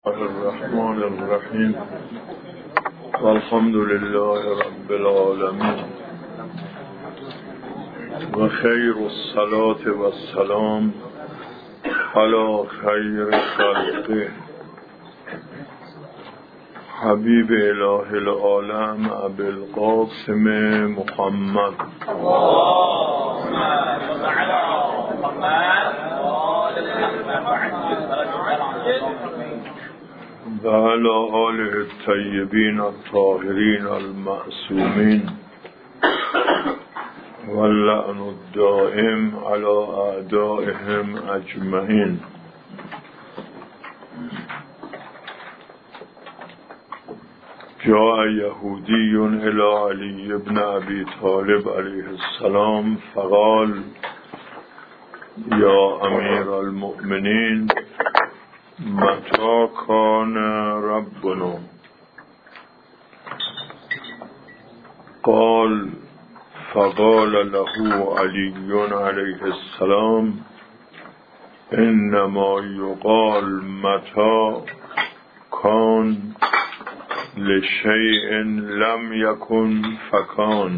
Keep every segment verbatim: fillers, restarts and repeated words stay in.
الرحمن الرحیم والحمد لله رب العالمین و خیر الصلاة و السلام علی خیر خلقه حبیب اله العالم ابی القاسم محمد و علی آله الطیبین الطاهرین المعصومین واللعن الدائم علی اعدائهم اجمعین. جاء یهودی الی علی ابن ابی طالب علیه السلام فقال یا امیر المؤمنین متى كان ربنا؟ قال فقال له علي عليه السلام انما يقال متى كان لشيء لم يكن فكان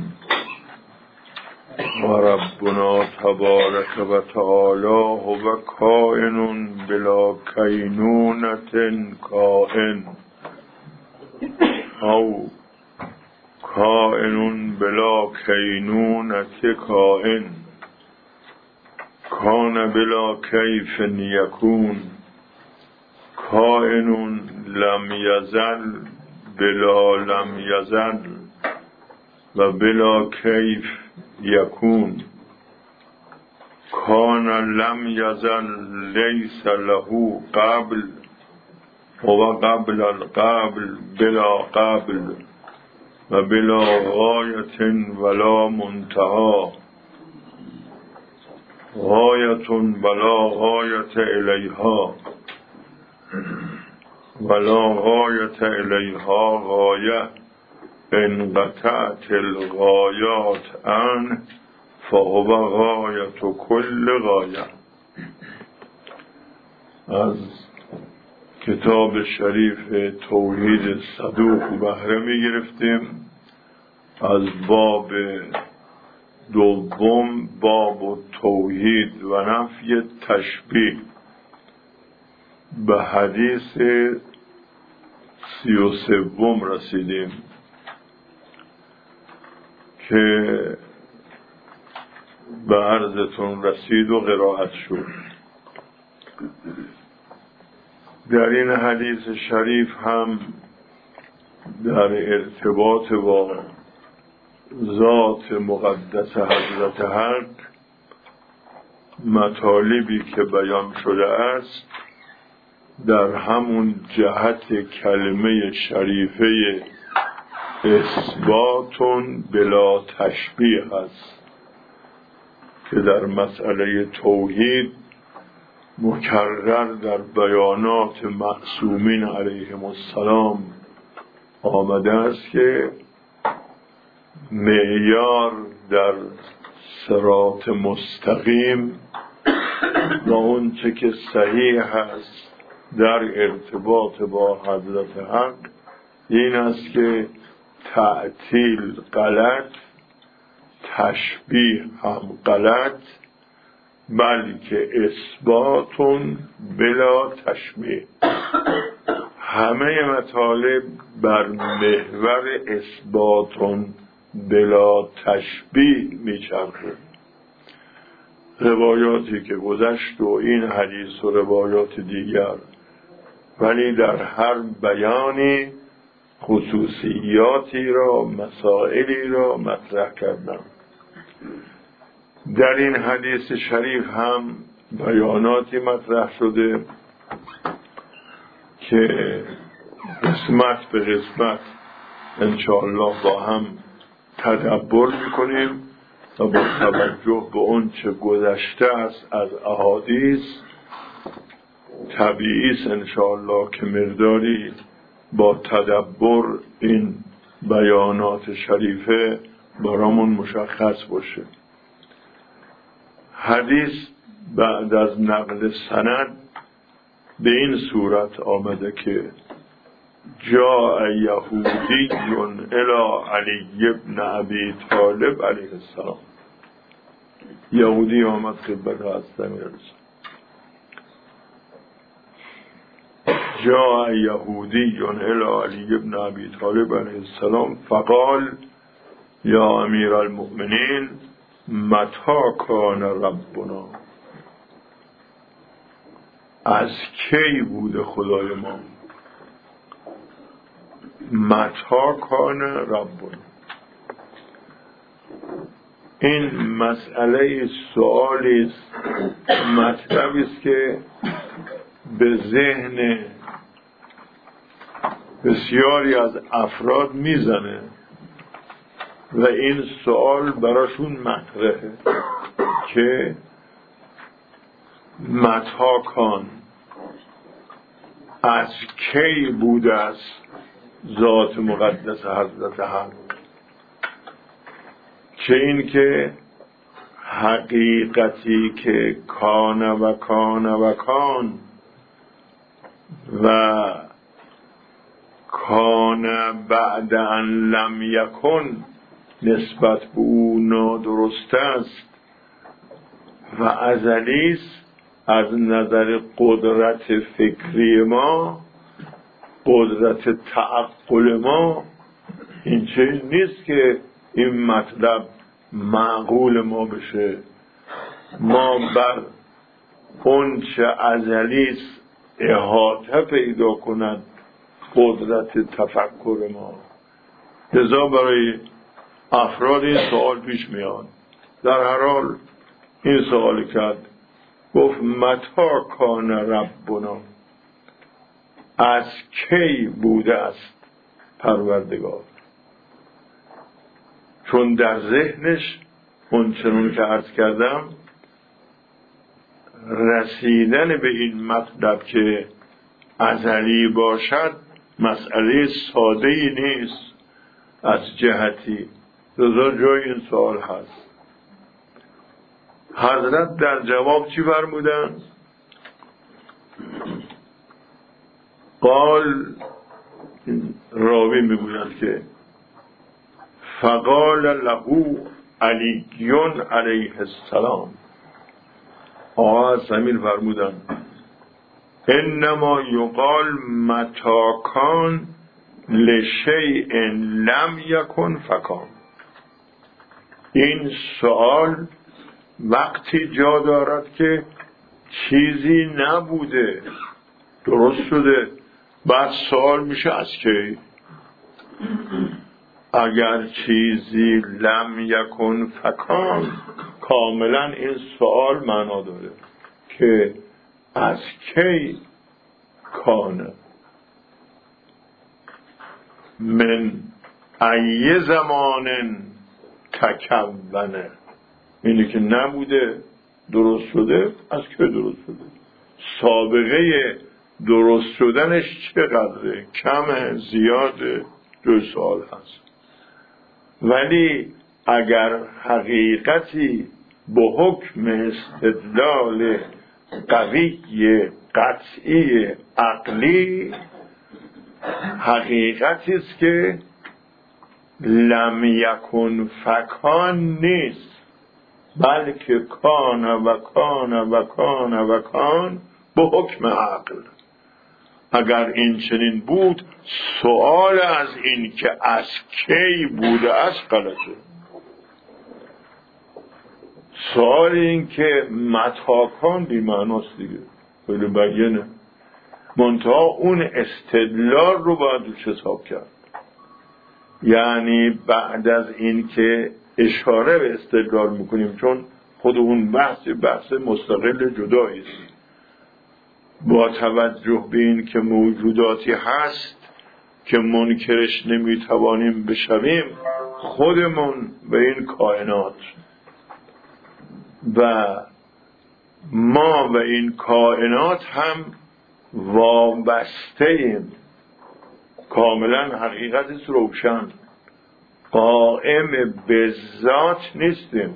و ربنا تبارک و تعالی هو کائن بلا کینونة کائن او کائن بلا کینونة کائن کان بلا کیف یکون کائن لم یزل بلا لم یزل و بلا کیف یکون کان لم یزل لیس له قبل و قبل القبل بلا قبل و بلا غایت ولا منتها غایت ولا غایت الیها ولا غایت الیها غایه انقطعت الغایات عنه فهو غایت کل غایه. از کتاب شریف توحید صدوق بهره می گرفتیم از باب دوم، باب توحید و نفی تشبیه، به حدیث سی و سوم رسیدیم که به عرضتون رسید و قرائت شد. در این حدیث شریف هم در ارتباط با ذات مقدس حضرت حق مطالبی که بیان شده است در همون جهت کلمه شریفه اثباتون بلا تشبیه است که در مسئله توحید مکرر در بیانات معصومین علیهم السلام آمده است که معیار در صراط مستقیم و اون چه که صحیح است در ارتباط با حضرت حق این است که تعطیل غلط، تشبیه هم غلط، بلکه اثباتون بلا تشبیه. همه مطالب بر محور اثباتون بلا تشبیه میچرخه. روایاتی که گذشت و این حدیث و روایات دیگر، ولی در هر بیانی خصوصیاتی را، مسائلی را مطرح کردم. در این حدیث شریف هم بیاناتی مطرح شده که قسمت به قسمت انشاءالله با هم تدبر میکنیم و با توجه به اون چه گذشته است از احادیث طبیعی است انشاءالله که مقداری با تدبر این بیانات شریفه برامون مشخص باشه. حدیث بعد از نقل سند به این صورت آمده که جاء یهودی الی علی ابن ابی طالب علیه السلام، یهودی آمد خدمت حضرت امیرالمومنین. جاء یهودی الی علی ابن ابی طالب علیه السلام فقال یا امیرالمؤمنین متی کان ربنا، از کی بوده خدای ما؟ متی کان ربنا، این مسئله سوالی است، مطلبی است که به ذهن بسیاری از افراد میزنه و این سوال براشون مطرحه که متی کان، از کی بوده است ذات مقدس حضرت حق، که این که حقیقتی که کان و کان و کان و کان بعد ان لم یکن نسبت به او نادرست است و ازلی است از نظر قدرت فکری ما، قدرت تعقل ما. این چیز نیست که این مطلب معقول ما بشه. ما بر اون چه ازلی است احاطه پیدا کند قدرت تفکر ما. لذا برای افراد این سوال پیش میاد. در هر حال این سوال کرد، گفت متی کان ربنا، از کی بوده است پروردگار؟ چون در ذهنش اون چنون که عرض کردم رسیدن به این مطلب که ازلی باشد مسئله ساده ای نیست از جهتی. لذا جای این سوال هست. حضرت در جواب چی فرمودند؟ قال، راوی میگوید که فقال له علی علیه السلام، آقا زمین فرمودند انما یقال متی کان لشیء لم یکن فکان. این سوال وقتی جا دارد که چیزی نبوده درست شده، بعد سوال میشه از کی. اگر چیزی لم یکن فکان، کاملا این سوال معنا داره که از کی کانه، من ای زمان تکونه، اینی که نبوده درست شده، از که درست شده، سابقه درست شدنش چقدره، کمه زیاده، دو سال هست. ولی اگر حقیقتی به حکم استدلال قوی قطعی عقلی حقیقتی است که لم یکن فکان نیست، بلکه کان و کان و کان و کان به حکم عقل. اگر این چنین بود سوال از این که از کی بوده است غلطه. سوال این که متی کان بی معناست دیگه، خیلی بیانه. منتها اون استدلال رو باید روش حساب کرد. یعنی بعد از این که اشاره به استدلال میکنیم، چون خود اون بحث بحث مستقل جدایی است، با توجه به این که موجوداتی هست که منکرش نمیتوانیم بشویم، خودمون به این کائنات و ما و این کائنات هم وابسته ایم، کاملا حقیقتش روشن، قائم به ذات نیستیم،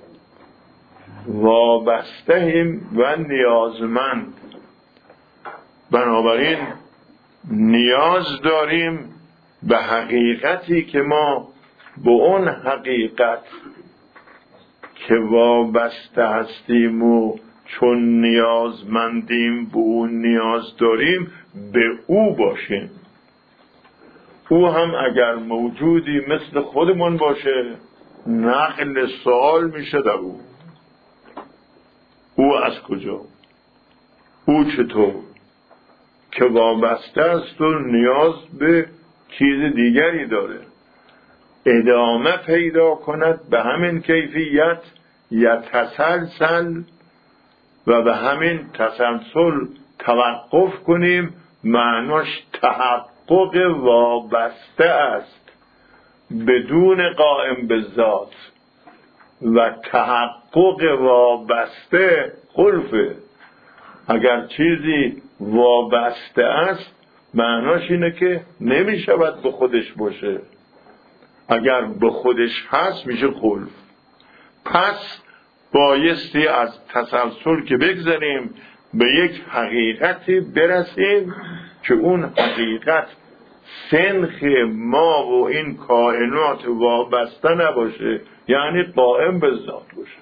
وابسته ایم و نیازمند. بنابراین نیاز داریم به حقیقتی که ما به اون حقیقت که وابسته هستیم و چون نیازمندیم به اون نیاز داریم به او باشیم. او هم اگر موجودی مثل خودمون باشه نقل سوال میشه در او. او از کجا؟ او چطور؟ که وابسته است و نیاز به چیز دیگری داره. ادامه پیدا کند به همین کیفیت یا تسلسل و به همین تسلسل توقف کنیم، معناش تحقق وابسته است بدون قائم به ذات و تحقق وابسته خلفه. اگر چیزی وابسته است معناش اینه که نمی شود به خودش باشه، اگر به خودش هست میشه خلف. پس بایستی از تسلسل که بگذاریم به یک حقیقتی برسیم که اون حقیقت سنخ ما و این کائنات وابسته نباشه، یعنی قائم به ذات باشه.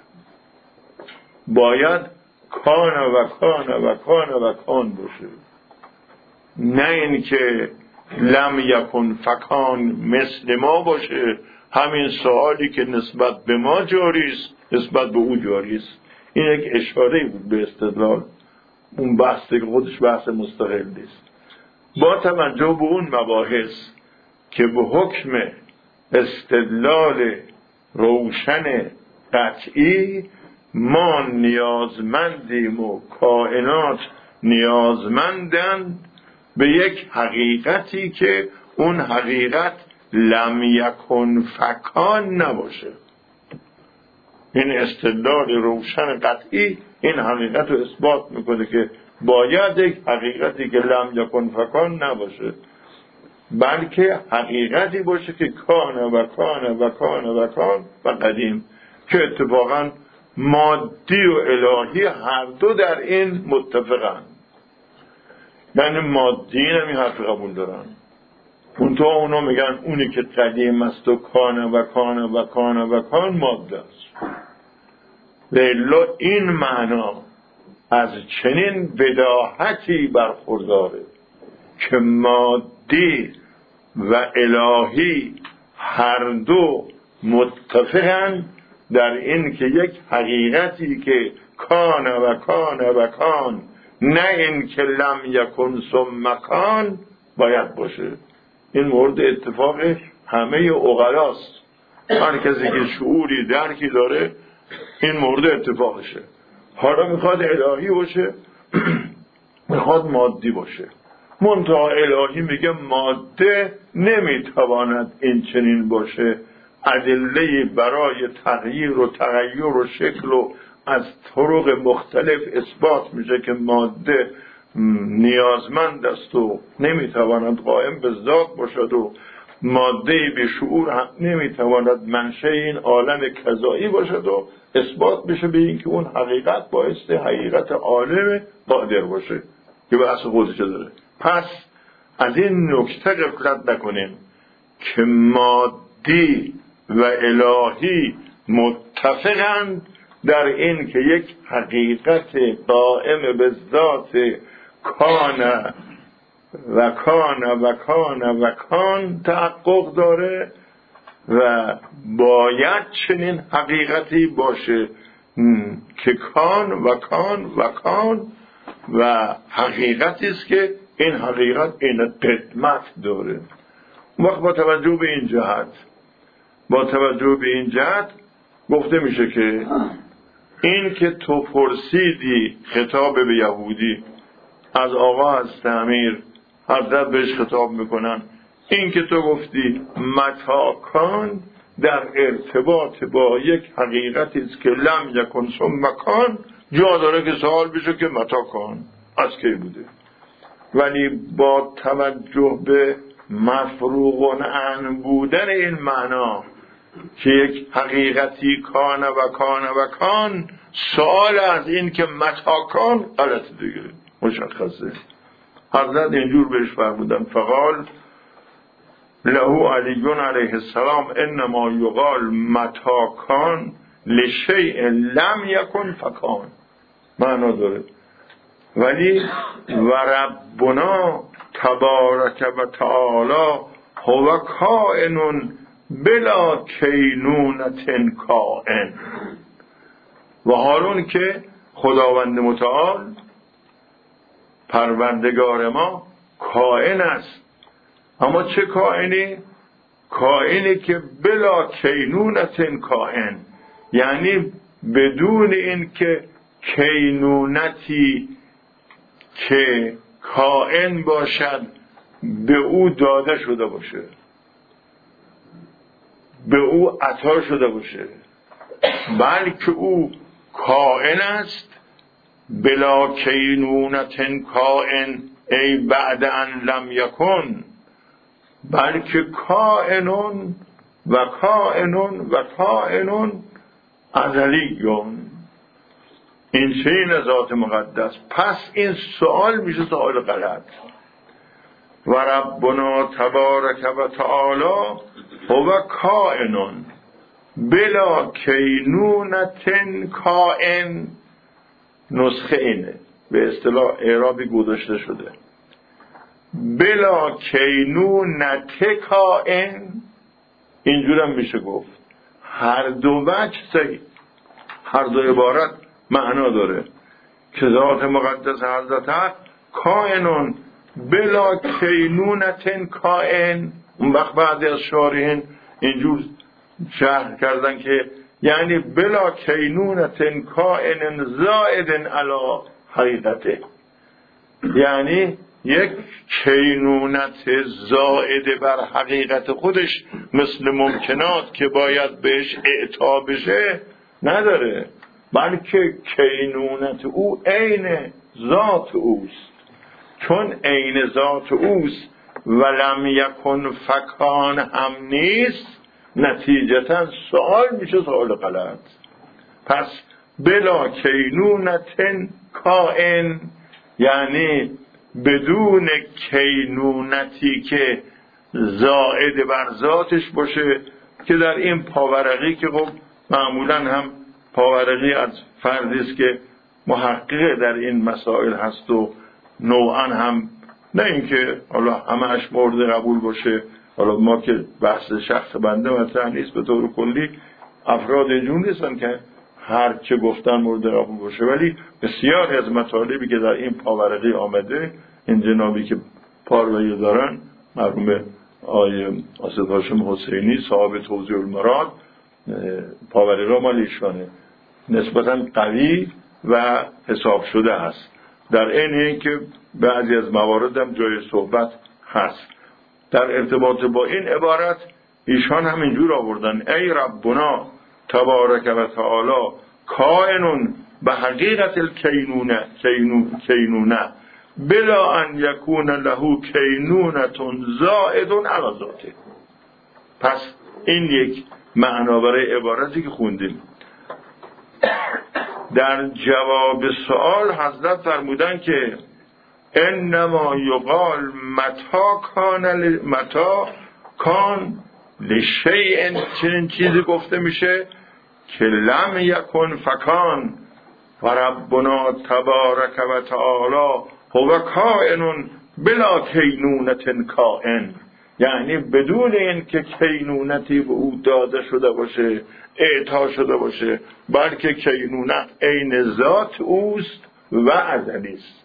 باید کان و کان و کان و کان باشه، نه این که لم یکن فکان مثل ما باشه. همین سوالی که نسبت به ما جاری است نسبت به او جاری است. این یک اشاره بود به استدلال. اون بحثی که خودش بحث مستقلی است. با توجه به اون مباحث که به حکم استدلال روشن قطعی ما نیازمندیم و کائنات نیازمندند به یک حقیقتی که اون حقیقت لم یکن فکان نباشه. این استدلال روشن قطعی این حقیقت رو اثبات میکنه که باید یک حقیقتی که لم یکن فکان نباشه، بلکه حقیقتی باشه که کان و کان و کان و کان و قدیم، که اتفاقا مادی و الهی هر دو در این متفقن. یعنی مادی نمی حرف قبول دارن، اون تو اونا میگن اونی که قدیم است و کان و کان و کان و کان ماده است. لیلا این معنا از چنین بداهتی برخورداره که مادی و الهی هر دو متفقن در این که یک حقیقتی که کان و کان و کان، نه این که لم یکن ثم کان باید باشه. این مورد اتفاق همه عقلاست. هر کسی که شعوری درکی داره این مورد اتفاقشه. حالا میخواد الهی باشه میخواد مادی باشه. منتها الهی میگه ماده نمیتواند این چنین باشه. ادله برای تغییر و تغییر و شکل و از طرق مختلف اثبات میشه که ماده نیازمند است و نمیتواند قائم به ذات باشد و ماده به شعور هم نمیتواند منشأ این عالم کذایی باشد و اثبات بشه به این که اون حقیقت بایستی حقیقت عالم قادر باشه که بحث خودش داره. پس از این نکته غفلت نکنیم که مادی و الهی متفقند در این که یک حقیقت قائم به ذات کان و کان و کان و کان تحقق داره و باید چنین حقیقتی باشه که کان و کان و کان و حقیقتی است که این حقیقت این قدمت داره. وقت با توجه به این جهت با توجه به این جهت گفته میشه که این که تو پرسیدی، خطاب به یهودی از آقا از امیر حضرت بهش خطاب میکنن، این که تو گفتی متاکان در ارتباط با یک حقیقتی است که لم یکن ثم کان، جا داره که سوال بشه که متاکان از کی بوده. ولی با توجه به مفروغ عن بودن این معنا که یک حقیقتی کان و کان و کان، سوال از این که متاکان غلط دیگه مشخصه. حضرت اینجور بهش فرمودن فقال له علی علیه السلام انما یقال متا کان لشیء لم یکن فکان. معنا داره. ولی و ربنا تبارک و تعالی هو کائن بلا کینونت کائن. و حالون که خداوند متعال پروردگار ما کائن است، اما چه کائنی؟ کائنی که بلا کینونت کائن، یعنی بدون این که کینونتی که کائن باشد به او داده شده باشه، به او عطا شده باشه، بلکه او کائن است بلا کینونت کائن ای بعد ان لم یکن، بلکه کائنون و کائنون و کائنون ازلیون. این چین ذات مقدس. پس این سوال میشه سوال غلط. و ربنا تبارک و تعالی هو کائنون بلا کینونت کائن. نسخه اینه، به اصطلاح اعرابی گذاشته شده بلا کینونت کائن. اینجور هم میشه گفت. هر دو وجه صحیح، هر دو عبارت معنا داره که ذات مقدس حضرت حق کائنون بلا کینونت کائن. اون وقت بعد از شارحین اینجور شرح کردن که یعنی بلا کینونت کائن زائد علی حقیقته، یعنی یک کینونت زائد بر حقیقت خودش مثل ممکنات که باید بهش اعطا بشه نداره، بلکه کینونت او عین ذات اوست. چون عین ذات اوست ولم یکن فکان هم نیست، نتیجتا سوال میشه سوال غلط. پس بلا کینونت کائن یعنی بدون کینونتی که زائد بر ذاتش باشه، که در این پاورقی که خب معمولا هم پاورقی از فردی است که محقق در این مسائل هست و نوعا هم نه اینکه حالا همه‌اش مورد قبول باشه، حالا ما که بحث شخص بنده مطرح نیست، به طور کلی افراد اینجور نیستن که هر چه گفتن مورد قبول باشه، ولی بسیاری از مطالبی که در این پاورقی آمده، این جنابی که پاروایی دارن مرحوم آقای اسد هاشم حسینی صاحب توضیح المراد، پاورقی را مال ایشانه، نسبتا قوی و حساب شده هست. در این این که بعضی از موارد هم جای صحبت هست. در ارتباط با این عبارت ایشان هم اینجور آوردن ای ربنا تبارک و تعالی کائنون به حقیقت الکینونه کینونه بلا ان یکون له کینونتون زائدون علی ذاته. پس این یک معنا برای عبارتی که خوندیم. در جواب سوال حضرت فرمودن که انما یقال متا کان ل... متا کان لشیء، چنین چیزی گفته میشه که لم یکن فکان و ربنا تبارک و تعالی هو کائن بلا کینونت کائن، یعنی بدون این که کینونتی به او داده شده باشه، اعطا شده باشه، بلکه کینونت عین ذات اوست و ازلی است.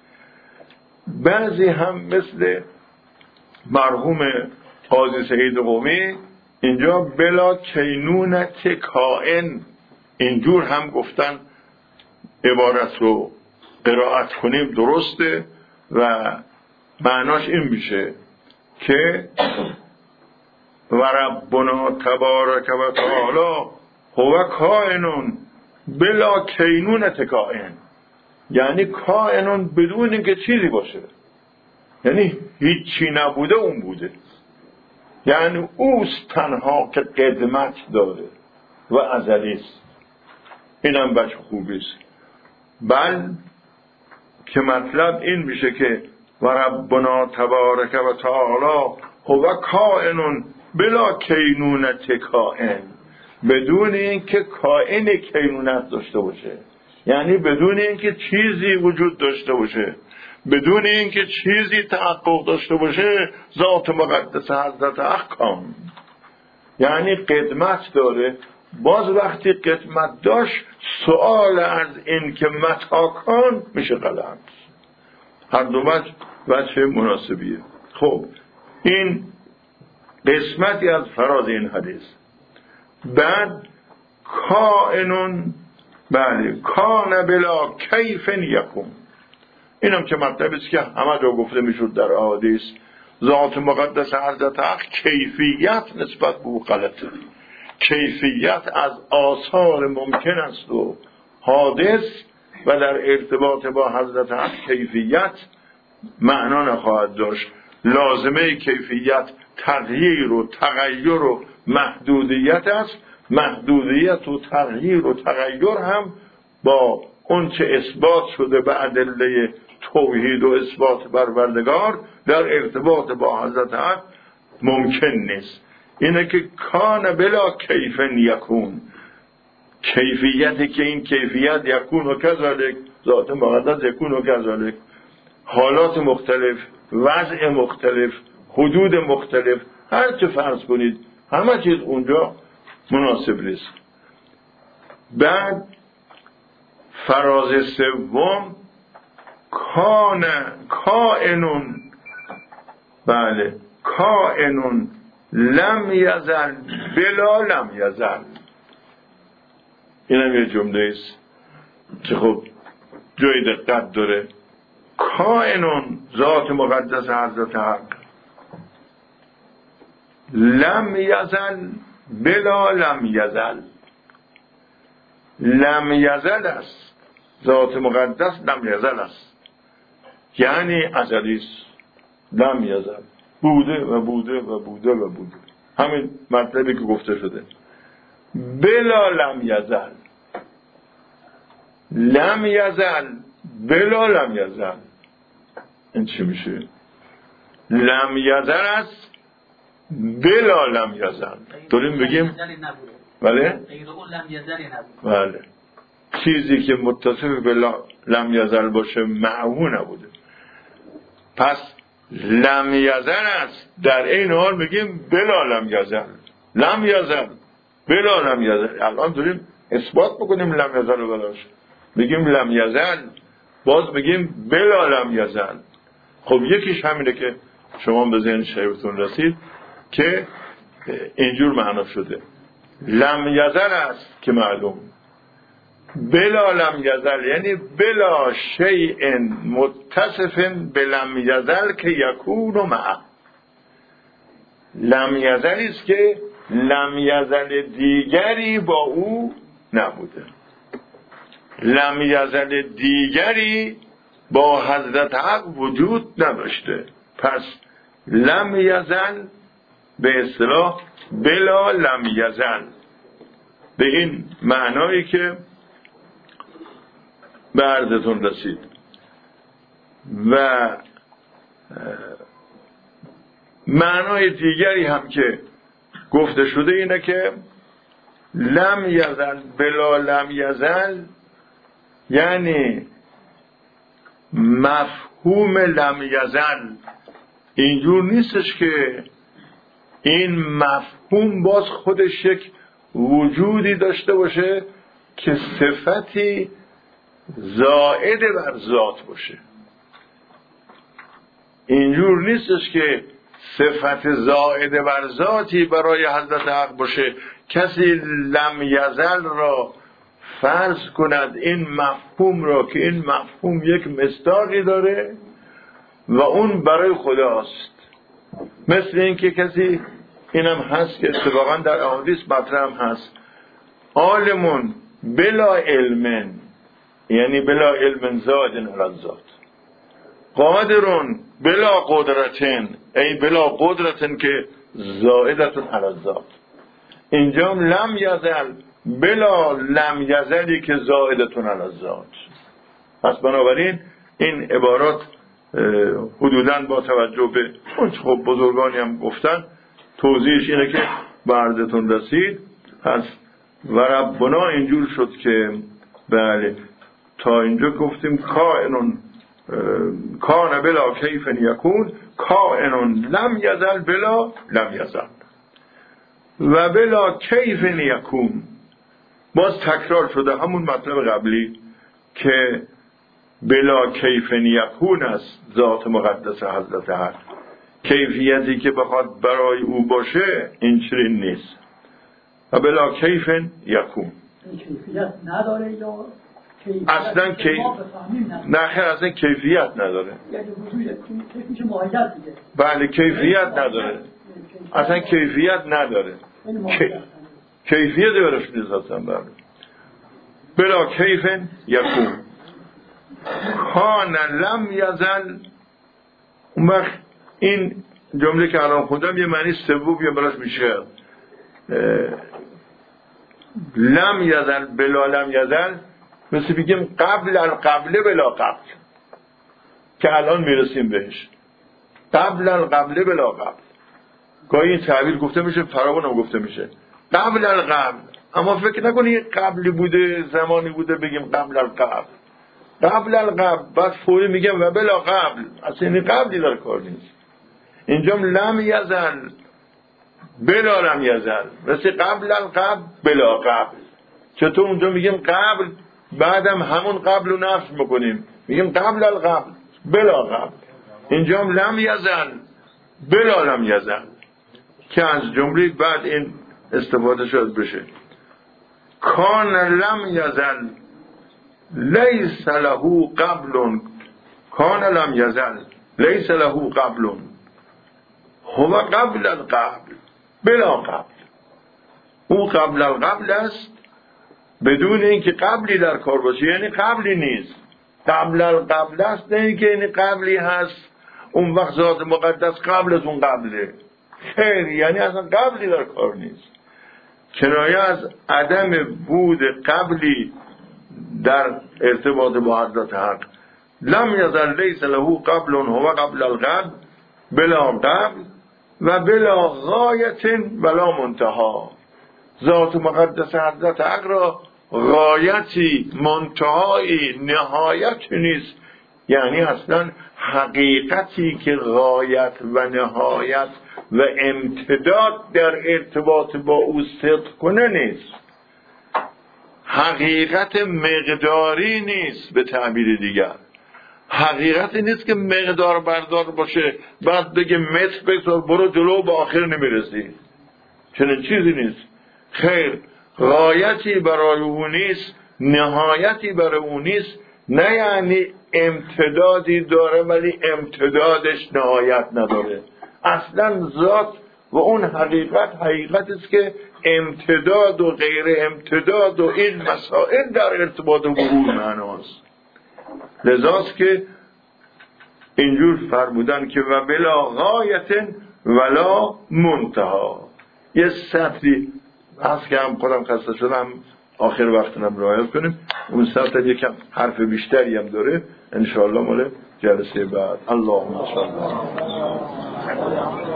بعضی هم مثل مرحوم قاضی سعید قمی اینجا بلا کینونت کائن اینجور هم گفتن عبارت رو قرائت کنیم درسته و معناش این میشه که و ربنا تبارک و تعالی هو کائن بلا کینونت کائن، یعنی کائنون بدون اینکه چیزی باشه، یعنی هیچی نبوده اون بوده، یعنی اوست تنها که قدمت داره و ازلی است. اینم بچه خوبیست. بل که مطلب این میشه که و ربنا تبارک و تعالی هو کائن بلا کینونت کائن، بدون اینکه کائن کینونت داشته باشه، یعنی بدون اینکه چیزی وجود داشته باشه، بدون اینکه چیزی تحقق داشته باشه، ذات مقدس حضرت احکام یعنی قدمت داره. باز وقتی قدمت داشت سؤال از این که متاکان میشه غلط. هر دو وجه وجه مناسبیه. خب این قسمتی از فراز این حدیث. بعد کائنون، بله، کان بلا کیف یکون، اینم که مطلبی است که همه جا گفته میشد در احادیث. ذات مقدس حضرت حق کیفیت نسبت به او غلطه. کیفیت از آثار ممکن است و حادث و در ارتباط با حضرت حق کیفیت معنا نخواهد داشت. لازمه کیفیت تغییر و تغییر و محدودیت است. محدودیت و تغییر و تغییر هم با اون چه اثبات شده به ادله توحید و اثبات پروردگار در ارتباط با حضرت حق ممکن نیست. اینه که کان بلا کیف یکون، کیفیتی که این کیفیت یکون و کذالک، ذات مقدس یکون و کذالک، حالات مختلف، وضع مختلف، حدود مختلف، هر چه فرض کنید همه چیز اونجا مناسب نیست. بعد فراز سوم کان کائنون، بله، کائنون لم یزل بلا لم یزل. اینم یه جمله است که خب جای دقت داره. کائنون ذات مقدس حضرت حق لم یزل بلا لم یزل، لم یزل است، ذات مقدس لم یزل است، یعنی ازلی است. لم یزل بوده و بوده و بوده و بوده، همین مطلبی که گفته شده. بلا لم یزل، لم یزل بلا لم یزل، این چی میشه؟ لم یزل است بلا لم یزل. داریم بگیم بله؟ بله، چیزی که متصف به لم یزل باشه معهو نبوده. پس لم یزل است، در این حال میگیم بلا لم یزل، لم یزل بلا لم یزل. الان داریم اثبات بکنیم لم یزل و بلاش، میگیم لم یزل، باز میگیم بلا لم یزل. خب یکیش همینه که شما به ذهن شایعتون رسید که اینجور معنا شده. لم یزل است که معلوم، بلا لم یزل یعنی بلا شیء متصف بلم یزل که یکون و معه. لم یزل است که لم یزل دیگری با او نبوده، لم یزل دیگری با حضرت حق وجود نداشته. پس لم یزل به اصطلاح بلا لم یزل، به این معنایی که به عرضتون رسید. و معنای دیگری هم که گفته شده اینه که لم یزل بلا لم یزل یعنی مفهوم لم یزل اینجور نیستش که این مفهوم باز خودش یک وجودی داشته باشه که صفتی زائد بر ذات باشه. اینجور نیستش که صفت زائد بر ذاتی برای حضرت حق باشه. کسی لم یزل را فرض کند این مفهوم را که این مفهوم یک مصداقی داره و اون برای خداست. مثل این که کسی اینم هست که اتفاقا در احادیث مطرح هم هست، عالمون بلا علمن یعنی بلا علم زادن علی ذات، قادرون بلا قدرتن ای بلا قدرتن که زائدتون علی ذات. اینجا لم یزل بلا لم یزلی که زائدتون علی ذات. پس بنابراین این عبارات حدوداً با توجه به اون خب بزرگانی هم گفتن توضیحش اینه که بردتون رسید. پس و ربنا اینجور شد که بله تا اینجا گفتیم کائنون کان بلا کیف یکون کائنون لم یزل بلا لم یزل و بلا کیف یکون. باز تکرار شده همون مطلب قبلی که بلا کیف یکون است ذات مقدس حضرت حق. کیفیتی که بخواد برای او باشه این چنین نیست. و بلا کیف یکون کیفیت نداره یا اصلا کی... نه خیر اصلا کیفیت نداره. یعنی وجود میشه ماهیت دیگه. بله کیفیت نداره اصلا کیفیت نداره کیفیت برش نیست اصلا. بله بلا کیف یکون کان لم یزل. اون وقت این جمله که الان خوندم یه معنی سوم یا براش میشه لم یزل بلا لم یزل، مثل بگیم قبل القبل بلا قبل که الان میرسیم بهش. قبل القبل بلا قبل گاهی این تعبیر گفته میشه فراوان هم گفته میشه قبل القبل، اما فکر نکنی قبلی بوده زمانی بوده بگیم قبل القبل. قبل القبل بعد فوری میگم و بلا قبل، اصلا این قبلی در کار نیست. اینجا لم یزل بلا لم یزل مثل قبل القبل بلا قبل. چطور اونجا میگیم قبل بعدم همون قبل رو نفس میکنیم میگیم قبل القبل بلا قبل. اینجا لم یزل بلا لم یزل که از جمله بعد این استفاده شد بشه. کان لم یزل لیس له قبل کان لم یزل لیس له قبل هو قبل القبل بلا قبل. او قبل القبل است بدون اینکه قبلی در کار باشه، یعنی قبلی نیست. قبل القبل است نه اینکه یعنی قبلی هست اون وقت ذات مقدس قبل از اون قبله، خیر یعنی اصلا قبلی در کار نیست. کنایه از عدم بود قبلی در ارتباط با حضرت حق. لم یزل لیس له قبل هو قبل القبل بلا قبل و بلا غایت ولا منتها. ذات مقدس حضرت حق را غایتی منتهایی نهایت نیست، یعنی اصلا حقیقتی که غایت و نهایت و امتداد در ارتباط با او صدق کنه نیست. حقیقت مقداری نیست، به تعبیر دیگر حقیقتی نیست که مقدار بردار باشه بعد بگه متر بگذار برو جلو به آخر نمیرسی، چنین چیزی نیست. خیر غایتی برای او نیست، نهایتی برای او نیست. نه یعنی امتدادی داره ولی امتدادش نهایت نداره. اصلا ذات و اون حقیقت حقیقتی است که امتداد و غیر امتداد و این مسائل در ارتباط با او معناست. لذاست که اینجور فرمودن که و بلا غایت ولا منتها. یه سطری هست که هم خودم خسته شدم آخر وقتنم رعایت کنیم. اون سطر یکم حرف بیشتری هم داره انشاءالله مال جلسه بعد. اللهم صل